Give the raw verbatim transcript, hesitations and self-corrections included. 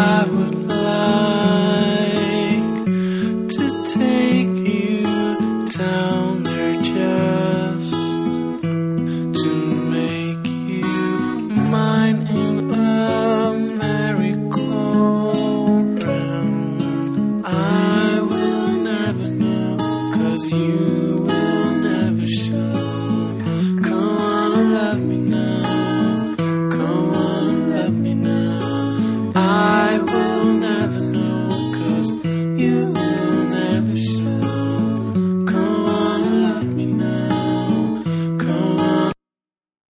I would like to take you down there just to make you mine in a merry-go-round. I will never know, 'cause you will never show. Come on, love me now. Come on, love me now. I